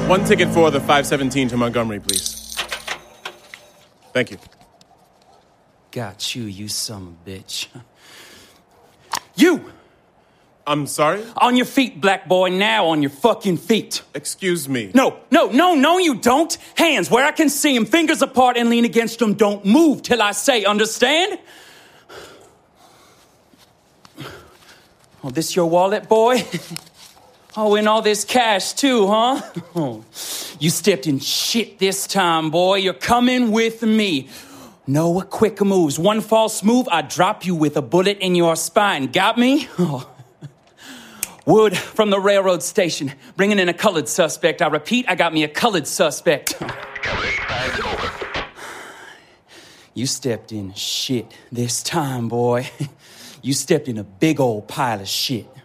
One ticket for the 517 to Montgomery, please. Thank you. Got you, you son of a bitch. You! I'm sorry? On your feet, black boy, now on your fucking feet. Excuse me. No, you don't. Hands where I can see them, fingers apart and lean against them. Don't move till I say, understand? Oh, this your wallet, boy? Oh, and all this cash too, huh? Oh, you stepped in shit this time, boy. You're coming with me. No quick moves. One false move, I drop you with a bullet in your spine. Got me? Oh. Wood from the railroad station, bringing in a colored suspect. I repeat, I got me a colored suspect. You stepped in shit this time, boy. You stepped in a big old pile of shit.